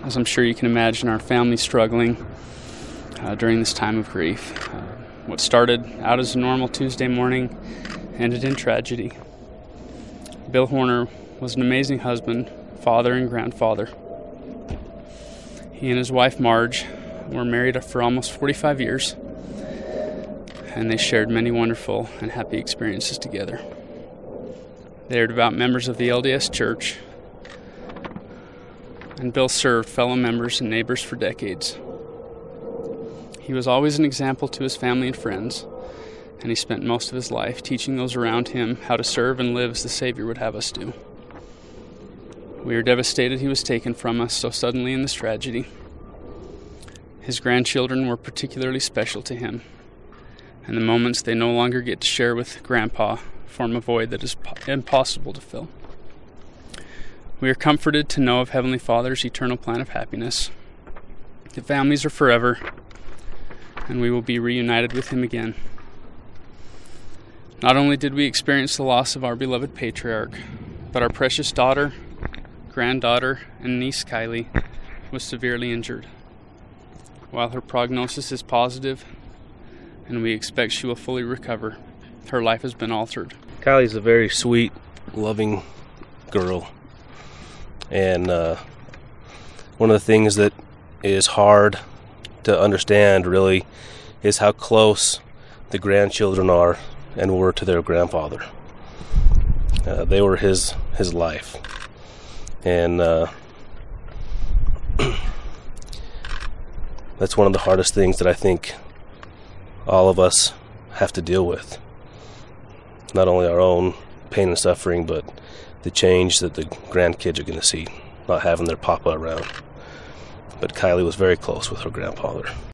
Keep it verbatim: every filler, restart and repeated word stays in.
as I'm sure you can imagine, our family's struggling uh, during this time of grief. Uh, what started out as a normal Tuesday morning ended in tragedy. Bill Horner was an amazing husband, father, and grandfather. He and his wife Marge were married for almost forty-five years, and they shared many wonderful and happy experiences together. They are devout members of the L D S Church, and Bill served fellow members and neighbors for decades. He was always an example to his family and friends, and he spent most of his life teaching those around him how to serve and live as the Savior would have us do. We are devastated he was taken from us so suddenly in this tragedy. His grandchildren were particularly special to him, and the moments they no longer get to share with Grandpa form a void that is impossible to fill. We are comforted to know of Heavenly Father's eternal plan of happiness. The families are forever, and we will be reunited with Him again. Not only did we experience the loss of our beloved patriarch, but our precious daughter, granddaughter, and niece Kylie was severely injured. While her prognosis is positive, and we expect she will fully recover, her life has been altered. Kylie's a very sweet, loving girl. And uh, one of the things that is hard to understand, really, is how close the grandchildren are and were to their grandfather. Uh, they were his his life. And uh, that's one of the hardest things that I think all of us have to deal with. Not only our own pain and suffering, but the change that the grandkids are going to see, not having their papa around. But Kylie was very close with her grandfather.